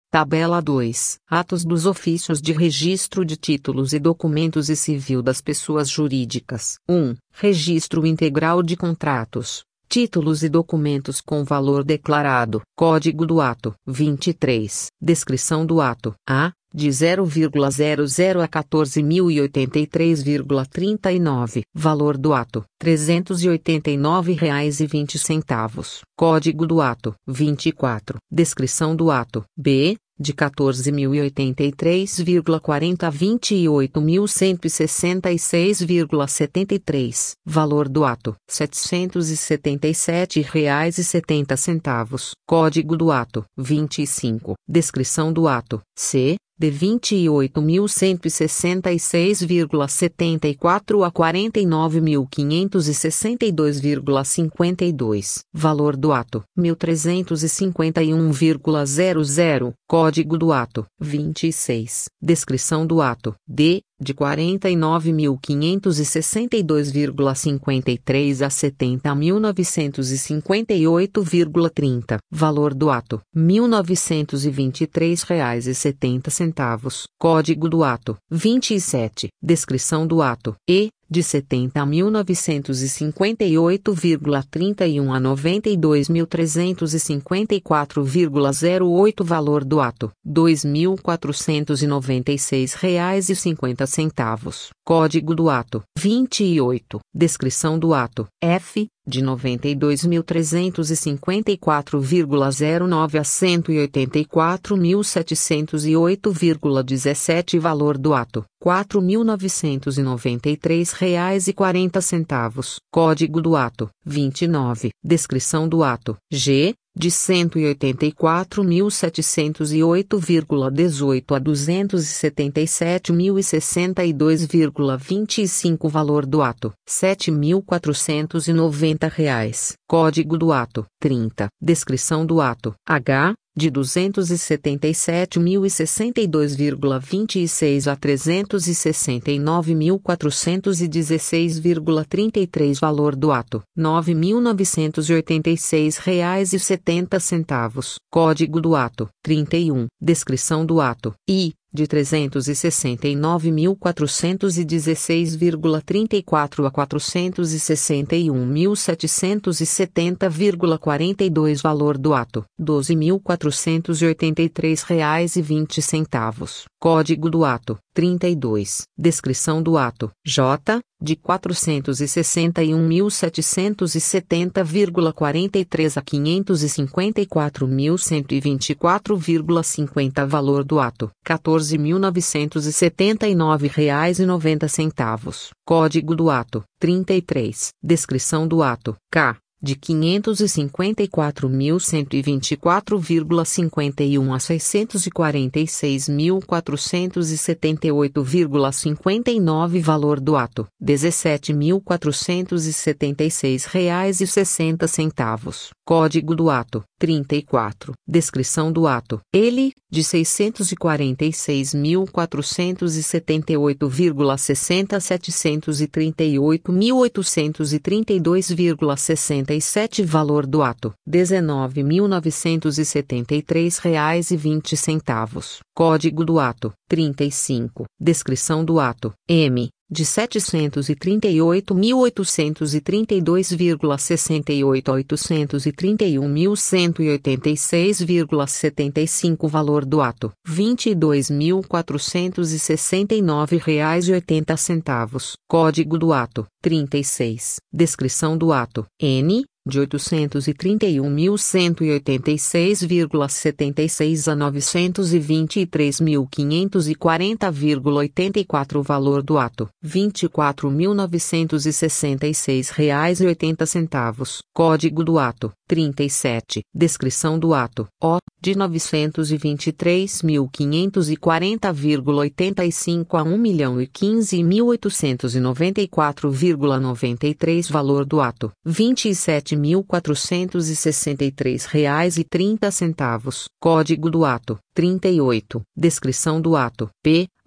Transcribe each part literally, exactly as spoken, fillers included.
Tabela dois. Atos dos ofícios de registro de títulos e documentos e civil das pessoas jurídicas. um. Registro integral de contratos, títulos e documentos com valor declarado. Código do ato. vinte e três. Descrição do ato. A. De zero vírgula zero zero a quatorze mil e oitenta e três vírgula trinta e nove. Valor do ato: trezentos e oitenta e nove reais e vinte centavos. Código do ato: vinte e quatro. Descrição do ato. B. De quatorze mil e oitenta e três vírgula quarenta a vinte e oito mil cento e sessenta e seis vírgula setenta e três. Valor do ato: setecentos e setenta e sete reais e setenta centavos. Código do ato: vinte e cinco. Descrição do ato. C. De vinte e oito mil cento e sessenta e seis vírgula setenta e quatro a quarenta e nove mil quinhentos e sessenta e dois vírgula cinquenta e dois. Valor do ato: mil trezentos e cinquenta e um vírgula zero zero. Código do ato: vinte e seis. Descrição do ato. D. De quarenta e nove mil quinhentos e sessenta e dois vírgula cinquenta e três a setenta mil novecentos e cinquenta e oito vírgula trinta. Valor do ato: mil novecentos e vinte e três reais e setenta centavos. Código do ato: vinte e sete. Descrição do ato. E. De setenta mil novecentos e cinquenta e oito vírgula trinta e um a noventa e dois mil trezentos e cinquenta e quatro vírgula zero oito. Valor do ato: dois mil quatrocentos e noventa e seis reais e cinquenta centavos. Código do ato: vinte e oito. Descrição do ato. F. De noventa e dois mil trezentos e cinquenta e quatro vírgula zero nove a cento e oitenta e quatro mil setecentos e oito vírgula dezessete. Valor do ato: quatro mil novecentos e noventa e três reais e quarenta centavos. Código do ato: vinte e nove. Descrição do ato. G. De cento e oitenta e quatro mil setecentos e oito vírgula dezoito a duzentos e setenta e sete mil e sessenta e dois vírgula vinte e cinco. Valor do ato: sete mil quatrocentos e noventa reais. Código do ato: trinta. Descrição do ato. H. De duzentos e setenta e sete mil e sessenta e dois vírgula vinte e seis a trezentos e sessenta e nove mil quatrocentos e dezesseis vírgula trinta e três. Valor do ato: nove mil novecentos e oitenta e seis reais e setenta centavos. Código do ato: trinta e um. Descrição do ato. I. De trezentos e sessenta e nove mil quatrocentos e dezesseis vírgula trinta e quatro a quatrocentos e sessenta e um mil setecentos e setenta vírgula quarenta e dois. Valor do ato: doze mil quatrocentos e oitenta e três reais e vinte centavos. Código do ato: trinta e dois. Descrição do ato. J. De quatrocentos e sessenta e um mil setecentos e setenta vírgula quarenta e três a quinhentos e cinquenta e quatro mil cento e vinte e quatro vírgula cinquenta. Valor do ato: quatorze mil novecentos e setenta e nove reais e noventa centavos. Código do ato: trinta e três. Descrição do ato. K. De quinhentos e cinquenta e quatro mil cento e vinte e quatro vírgula cinquenta e um a seiscentos e quarenta e seis mil quatrocentos e setenta e oito vírgula cinquenta e nove. Valor do ato: dezessete mil quatrocentos e setenta e seis reais e sessenta centavos. Código do ato: trinta e quatro. Descrição do ato. Ele. De seiscentos e quarenta e seis mil quatrocentos e setenta e oito vírgula sessenta a setecentos e trinta e oito mil oitocentos e trinta e dois vírgula sessenta e sete. Valor do ato: dezenove mil novecentos e setenta e três reais e vinte centavos. Código do ato: trinta e cinco. Descrição do ato. M. De setecentos e trinta e oito mil oitocentos e trinta e dois vírgula sessenta e oito a oitocentos e trinta e um mil cento e oitenta e seis vírgula setenta e cinco. Valor do ato: vinte e dois mil quatrocentos e sessenta e nove reais e oitenta centavos. Código do ato: trinta e seis. Descrição do ato. N. De oitocentos e trinta e um mil cento e oitenta e seis vírgula setenta e seis a novecentos e vinte e três mil quinhentos e quarenta vírgula oitenta e quatro. Valor do ato: vinte e quatro mil novecentos e sessenta e seis reais e oitenta centavos. Código do ato: trinta e sete. Descrição do ato. O. De novecentos e vinte e três mil quinhentos e quarenta vírgula oitenta e cinco a um milhão e quinze mil oitocentos e noventa e quatro vírgula noventa e três. Valor do ato: vinte e sete mil quatrocentos e sessenta e três reais e trinta centavos. Código do ato: trinta e oito. Descrição do ato. P.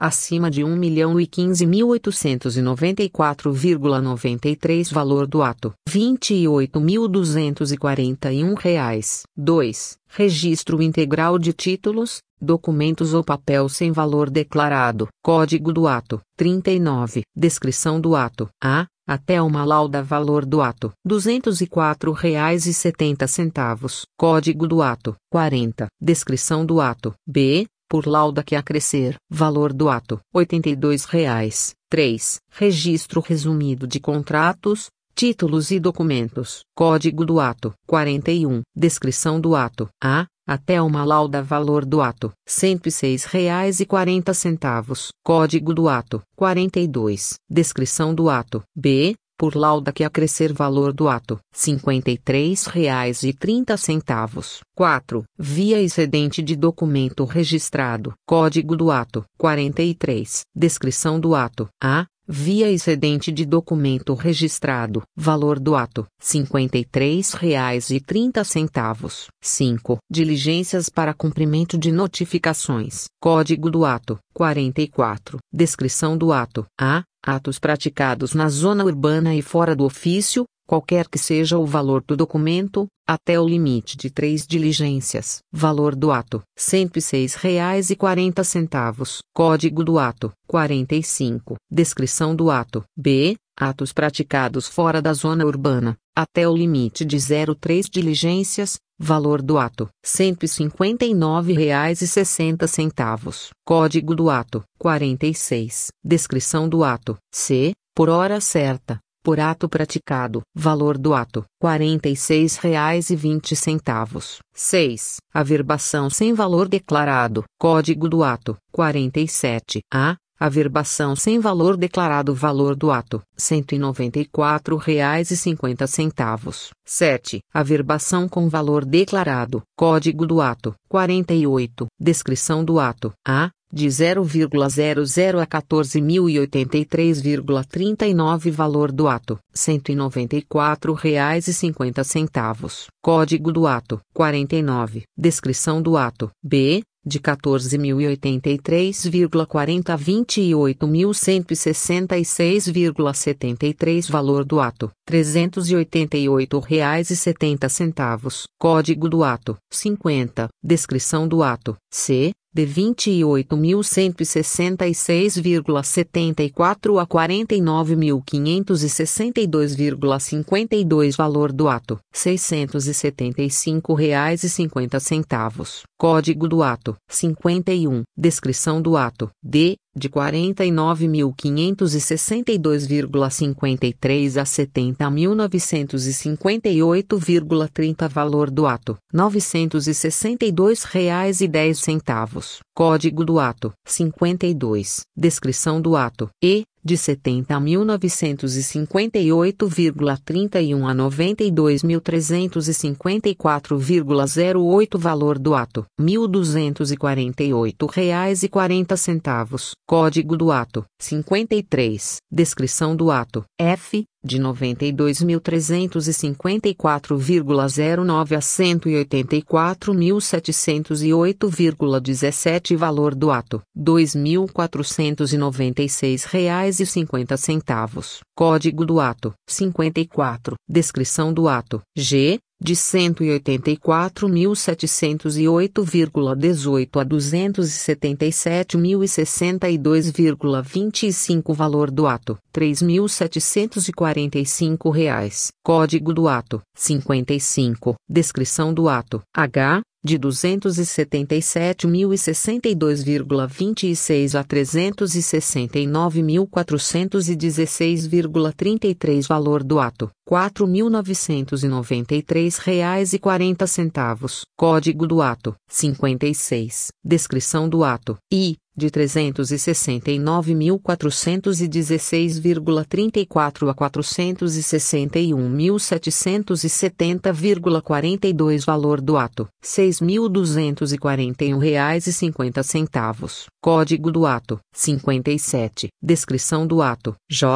acima de um milhão e quinze mil oitocentos e noventa e quatro vírgula noventa e três valor do ato, vinte e oito mil duzentos e quarenta e um reais. dois. Registro integral de títulos, documentos ou papel sem valor declarado. Código do ato, trinta e nove. Descrição do ato. A. Até uma lauda valor do ato, duzentos e quatro reais e setenta centavos. Código do ato, quarenta. Descrição do ato. B. Por lauda que acrescer, valor do ato, oitenta e dois reais. três. Registro resumido de contratos, títulos e documentos. Código do ato, quarenta e um. Descrição do ato. A. Até uma lauda valor do ato, cento e seis reais e quarenta centavos. Código do ato, quarenta e dois. Descrição do ato. B. Por lauda que acrescer valor do ato, cinquenta e três reais e trinta centavos. quatro. Via excedente de documento registrado. Código do ato, quarenta e três. Descrição do ato. A. Via excedente de documento registrado, valor do ato, cinquenta e três reais e trinta centavos. cinco. Diligências para cumprimento de notificações. Código do ato, quarenta e quatro. Descrição do ato. A. Atos praticados na zona urbana e fora do ofício, qualquer que seja o valor do documento, até o limite de três diligências. Valor do ato, cento e seis reais e quarenta centavos. Código do ato, quarenta e cinco. Descrição do ato. B. Atos praticados fora da zona urbana, até o limite de zero vírgula três diligências. Valor do ato, cento e cinquenta e nove reais e sessenta centavos. Código do ato, quarenta e seis. Descrição do ato. C. Por hora certa. Por ato praticado, valor do ato, quarenta e seis reais e vinte centavos. seis. Averbação sem valor declarado. Código do ato, quarenta e sete. A. Averbação sem valor declarado. Valor do ato, cento e noventa e quatro reais e cinquenta centavos. sete. Averbação com valor declarado. Código do ato, quarenta e oito. Descrição do ato. A. De zero vírgula zero zero a quatorze mil e oitenta e três vírgula trinta e nove. Valor do ato, cento e noventa e quatro reais e cinquenta centavos. Código do ato, quarenta e nove. Descrição do ato. B. De quatorze mil e oitenta e três vírgula quarenta a vinte e oito mil cento e sessenta e seis vírgula setenta e três. Valor do ato, trezentos e oitenta e oito reais e setenta centavos. Código do ato, cinquenta. Descrição do ato. C. De vinte e oito mil cento e sessenta e seis vírgula setenta e quatro a quarenta e nove mil quinhentos e sessenta e dois vírgula cinquenta e dois. Valor do ato, seiscentos e setenta e cinco reais e cinquenta centavos. Código do ato, cinquenta e um. Descrição do ato. D. De quarenta e nove mil quinhentos e sessenta e dois vírgula cinquenta e três a setenta mil novecentos e cinquenta e oito vírgula trinta. Valor do ato, novecentos e sessenta e dois reais e dez centavos. Código do ato, cinquenta e dois. Descrição do ato. E. De setenta mil novecentos e cinquenta e oito vírgula trinta e um a noventa e dois mil trezentos e cinquenta e quatro vírgula zero oito. Valor do ato, mil duzentos e quarenta e oito reais e quarenta centavos. Código do ato, cinquenta e três. Descrição do ato. F. De noventa e dois mil trezentos e cinquenta e quatro vírgula zero nove a cento e oitenta e quatro mil setecentos e oito vírgula dezessete. Valor do ato, dois mil quatrocentos e noventa e seis reais e cinquenta centavos. Código do ato, cinquenta e quatro. Descrição do ato. G. De cento e oitenta e quatro mil setecentos e oito vírgula dezoito a duzentos e setenta e sete mil e sessenta e dois vírgula vinte e cinco. Valor do ato, três mil setecentos e quarenta e cinco reais. Código do ato, cinquenta e cinco. Descrição do ato. H. De duzentos e setenta e sete mil e sessenta e dois vírgula vinte e seis a trezentos e sessenta e nove mil quatrocentos e dezesseis vírgula trinta e três. Valor do ato, quatro mil novecentos e noventa e três reais e quarenta centavos. Código do ato, cinquenta e seis. Descrição do ato. I. De trezentos e sessenta e nove mil quatrocentos e dezesseis vírgula trinta e quatro a quatrocentos e sessenta e um mil setecentos e setenta vírgula quarenta e dois. Valor do ato, seis mil duzentos e quarenta e um reais e cinquenta centavos. Código do ato, cinquenta e sete. Descrição do ato. J.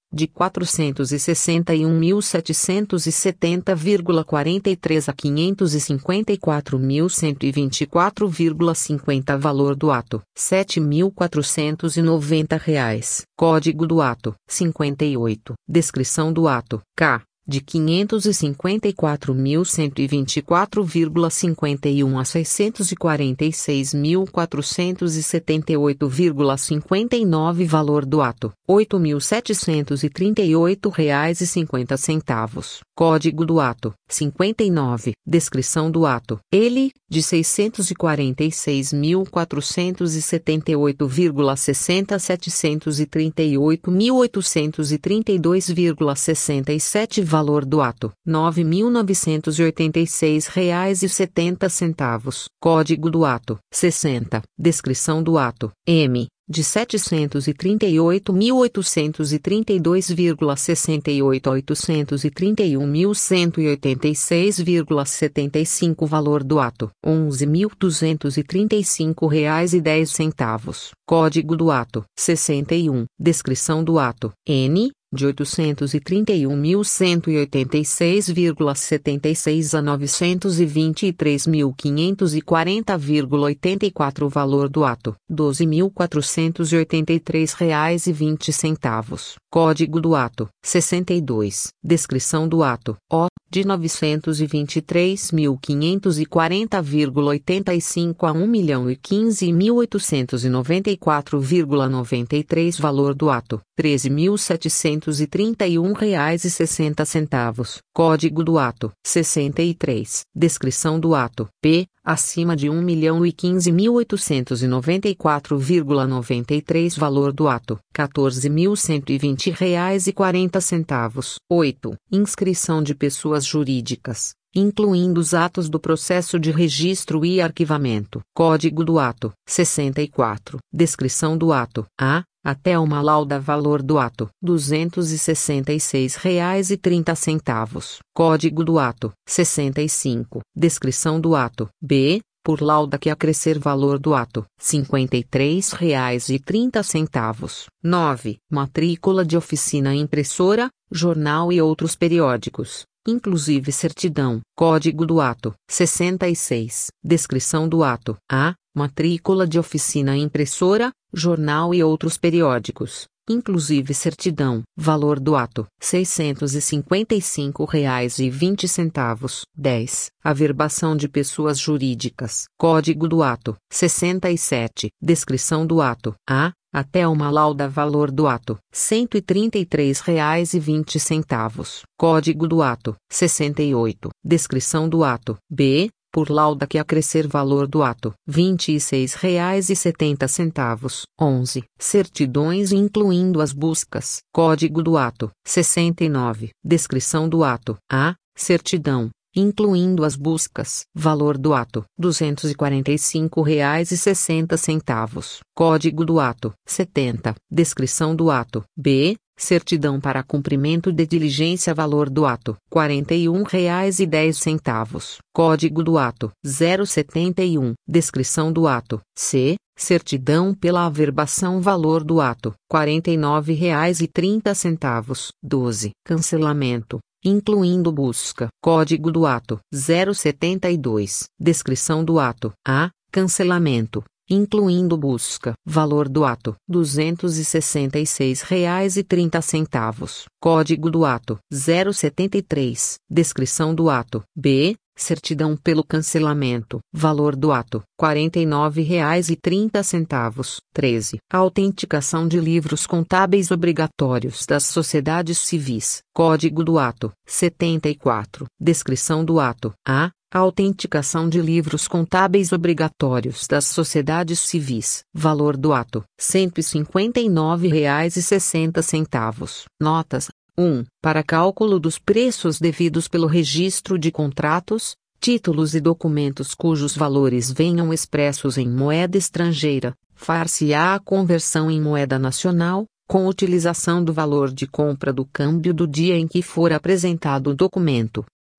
de quatrocentos e sessenta e um mil setecentos e setenta vírgula quarenta e três a quinhentos e cinquenta e quatro mil cento e vinte e quatro vírgula cinquenta. Valor do ato: sete mil quatrocentos e noventa reais. Código do ato: cinquenta e oito. Descrição do ato: K, de quinhentos e cinquenta e quatro mil cento e vinte e quatro vírgula cinquenta e um a seiscentos e quarenta e seis mil quatrocentos e setenta e oito vírgula cinquenta e nove. Valor do ato: oito mil setecentos e trinta e oito reais e cinquenta centavos. Código do ato: cinquenta e nove. Descrição do ato: ele, de seiscentos e quarenta e seis mil quatrocentos e setenta e oito vírgula sessenta a setecentos e trinta e oito mil oitocentos e trinta e dois vírgula sessenta e sete. Valor do ato: nove mil novecentos e oitenta e seis reais e setenta centavos. Código do ato: sessenta. Descrição do ato: M, de setecentos e trinta e oito mil oitocentos e trinta e dois vírgula sessenta e oito a oitocentos e trinta e um mil cento e oitenta e seis vírgula setenta e cinco. Valor do ato: onze mil duzentos e trinta e cinco reais e dez centavos. Código do ato: sessenta e um. Descrição do ato: N, de oitocentos e trinta e um mil cento e oitenta e seis vírgula setenta e seis a novecentos e vinte e três mil quinhentos e quarenta vírgula oitenta e quatro. Valor do ato: doze mil quatrocentos e oitenta e três reais e vinte centavos. Código do ato: sessenta e dois. Descrição do ato: O, de novecentos e vinte e três mil quinhentos e quarenta vírgula oitenta e cinco a um milhão e quinze mil oitocentos e noventa e quatro vírgula noventa e três. Valor do ato: treze mil setecentos e trinta e um reais e sessenta centavos. Código do ato: sessenta e três. Descrição do ato: P, acima de um milhão e quinze mil oitocentos e noventa e quatro vírgula noventa e três. Valor do ato: quatorze mil cento e vinte reais e quarenta centavos. oito. Inscrição de pessoas jurídicas, incluindo os atos do processo de registro e arquivamento. Código do ato: sessenta e quatro. Descrição do ato: A, até uma lauda. Valor do ato: duzentos e sessenta e seis reais e trinta centavos. Código do ato: sessenta e cinco. Descrição do ato: B, por lauda que acrescer. Valor do ato: cinquenta e três reais e trinta centavos. nove. Matrícula de oficina impressora, jornal e outros periódicos, inclusive certidão. Código do ato: sessenta e seis. Descrição do ato: A, matrícula de oficina impressora, jornal e outros periódicos, inclusive certidão. Valor do ato: seiscentos e cinquenta e cinco reais e vinte centavos. dez. Averbação de pessoas jurídicas. Código do ato: sessenta e sete. Descrição do ato: A, até uma lauda. Valor do ato: cento e trinta e três reais e vinte centavos. Código do ato: sessenta e oito. Descrição do ato: B, por lauda que acrescer. Valor do ato: vinte e seis reais e setenta centavos. onze. Certidões incluindo as buscas. Código do ato: sessenta e nove. Descrição do ato: A, certidão, incluindo as buscas. Valor do ato: duzentos e quarenta e cinco reais e sessenta centavos. Código do ato: setenta. Descrição do ato: B, certidão para cumprimento de diligência. Valor do ato: quarenta e um reais e dez centavos. Código do ato: zero setenta e um. Descrição do ato: C, certidão pela averbação. Valor do ato: quarenta e nove reais e trinta centavos. doze. Cancelamento, incluindo busca. Código do ato: zero setenta e dois. Descrição do ato: A, cancelamento, incluindo busca. Valor do ato: duzentos e sessenta e seis reais e trinta centavos. Código do ato: zero setenta e três. Descrição do ato: B, certidão pelo cancelamento. Valor do ato: quarenta e nove reais e trinta centavos. treze. Autenticação de livros contábeis obrigatórios das sociedades civis. Código do ato: setenta e quatro. Descrição do ato: A, autenticação de livros contábeis obrigatórios das sociedades civis. Valor do ato: cento e cinquenta e nove reais e sessenta centavos. Notas: um. Para cálculo dos preços devidos pelo registro de contratos, títulos e documentos cujos valores venham expressos em moeda estrangeira, far-se-á a conversão em moeda nacional, com utilização do valor de compra do câmbio do dia em que for apresentado o documento.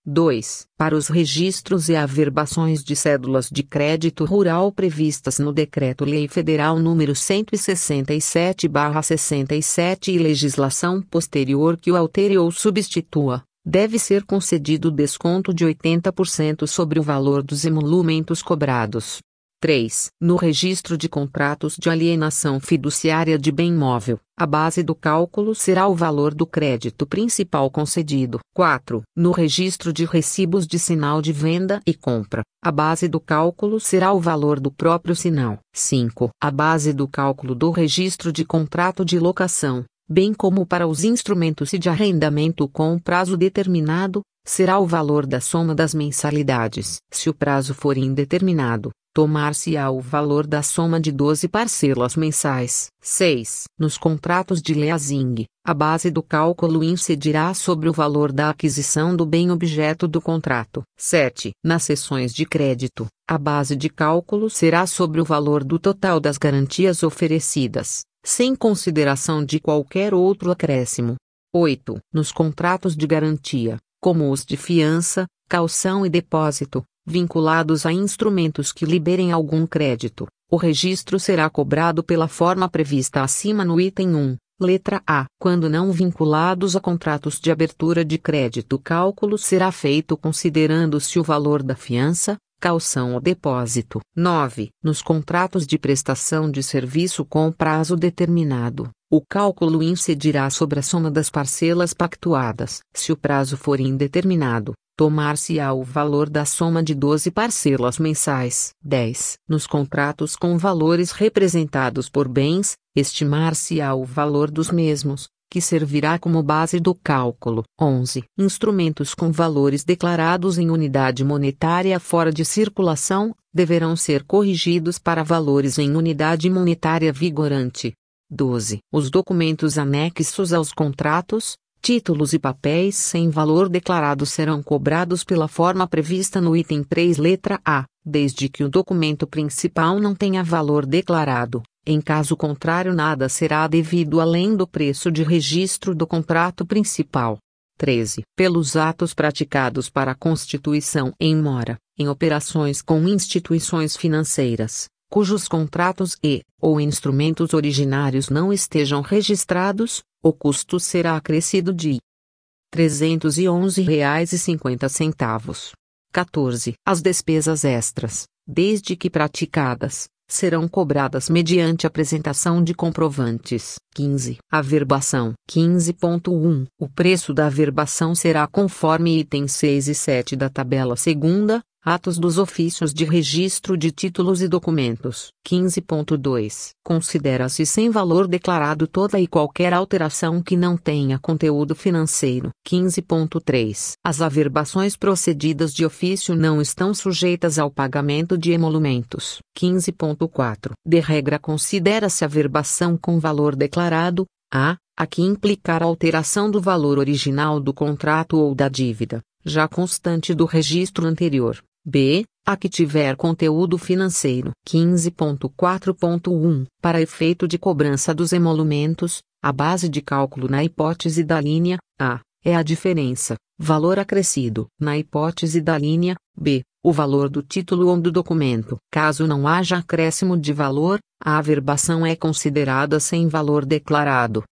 dois. Para os registros e averbações de cédulas de crédito rural previstas no Decreto-Lei Federal número cento e sessenta e sete barra sessenta e sete e legislação posterior que o altere ou substitua, deve ser concedido desconto de oitenta por cento sobre o valor dos emolumentos cobrados. três. No registro de contratos de alienação fiduciária de bem móvel, a base do cálculo será o valor do crédito principal concedido. quatro. No registro de recibos de sinal de venda e compra, a base do cálculo será o valor do próprio sinal. cinco. A base do cálculo do registro de contrato de locação, bem como para os instrumentos de arrendamento com prazo determinado, será o valor da soma das mensalidades. Se o prazo for indeterminado, tomar-se-á o valor da soma de doze parcelas mensais. seis. Nos contratos de leasing, a base do cálculo incidirá sobre o valor da aquisição do bem objeto do contrato. sete. Nas cessões de crédito, a base de cálculo será sobre o valor do total das garantias oferecidas, sem consideração de qualquer outro acréscimo. oito. Nos contratos de garantia, como os de fiança, caução e depósito, vinculados a instrumentos que liberem algum crédito, o registro será cobrado pela forma prevista acima no item um, letra A. Quando não vinculados a contratos de abertura de crédito, o cálculo será feito considerando-se o valor da fiança, caução ou depósito. nove. Nos contratos de prestação de serviço com prazo determinado, o cálculo incidirá sobre a soma das parcelas pactuadas. Se o prazo for indeterminado, tomar-se-á o valor da soma de doze parcelas mensais. dez. Nos contratos com valores representados por bens, estimar-se-á o valor dos mesmos, que servirá como base do cálculo. onze. Instrumentos com valores declarados em unidade monetária fora de circulação, deverão ser corrigidos para valores em unidade monetária vigorante. doze. Os documentos anexos aos contratos, títulos e papéis sem valor declarado serão cobrados pela forma prevista no item três, letra A, desde que o documento principal não tenha valor declarado. Em caso contrário, nada será devido além do preço de registro do contrato principal. treze. Pelos atos praticados para a constituição em mora, em operações com instituições financeiras, cujos contratos e, ou instrumentos originários não estejam registrados, o custo será acrescido de trezentos e onze reais e cinquenta centavos. quatorze. As despesas extras, desde que praticadas, serão cobradas mediante apresentação de comprovantes. quinze. Averbação. quinze ponto um. O preço da averbação será conforme itens seis e sete da tabela segunda, atos dos ofícios de registro de títulos e documentos. quinze ponto dois. Considera-se sem valor declarado toda e qualquer alteração que não tenha conteúdo financeiro. quinze ponto três. As averbações procedidas de ofício não estão sujeitas ao pagamento de emolumentos. quinze ponto quatro. De regra, considera-se averbação com valor declarado a. a que implicar alteração do valor original do contrato ou da dívida, já constante do registro anterior. B. A que tiver conteúdo financeiro. quinze ponto quatro ponto um. Para efeito de cobrança dos emolumentos, a base de cálculo na hipótese da linha A é a diferença, valor acrescido. Na hipótese da linha B, o valor do título ou do documento. Caso não haja acréscimo de valor, a averbação é considerada sem valor declarado.